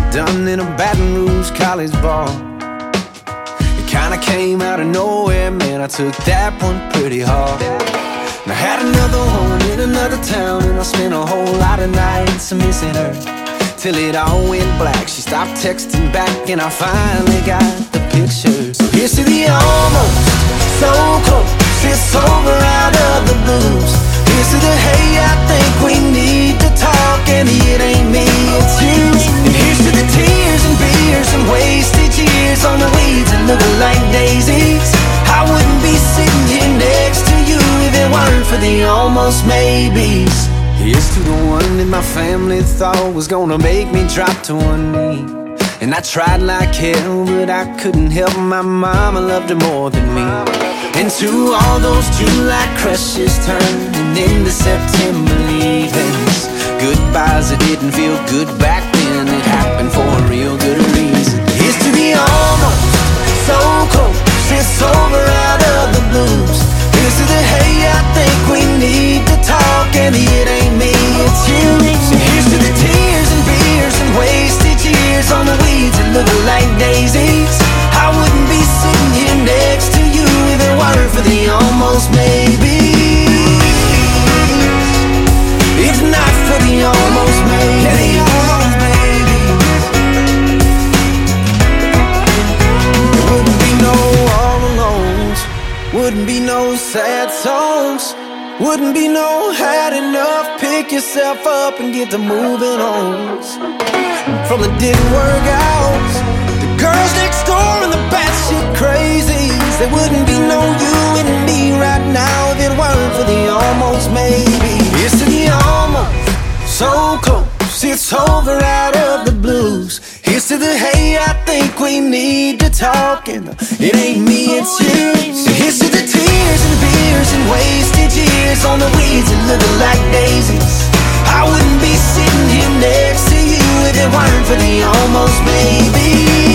done in a Baton Rouge college bar. It kinda came out of nowhere, man, I took that one pretty hard. And I had another one in another town, and I spent a whole lot of nights missing her, till it all went black. She stopped texting back, and I finally got the picture. So here's to the almost, so close, it's over out of the blues. Here's to the hey, I think we need to talk, and it ain't me, it's you. And here's to the tears and beers and wasted years on the weeds that look like daisies. I wouldn't be sitting here next to you if it weren't for the almost maybes. Here's to the one that my family thought was gonna make me drop to one knee. And I tried like hell, but I couldn't help my mama loved her more than me. And to all those July crushes turning into September leavings, goodbyes that didn't feel good back then, it happened for a real good reason. Here's to the almost, so close, it's over out of the blues. Here's to the hey, I think we need to talk, and it ain't me, it's you. So here's to the tears and beers and wasted years on the weeds that look like daisies. I wouldn't be sitting here next to you if it weren't for the almost maybe. If not for the almost maybe. There wouldn't be no all alones, wouldn't be no sad songs, wouldn't be no had enough, pick yourself up and get to moving on. From the didn't work out, the girls next door and the batshit crazies, there wouldn't be no you and me right now if it weren't for the almost maybe. Here's to the almost, so close, it's over out of the blues. Here's to the hey, I think we need to talk, and it ain't me, it's you. So here's to the tears and beers and wasted years on the weeds that look like daisies. I wouldn't be sitting here next to you if it weren't for the almost maybe.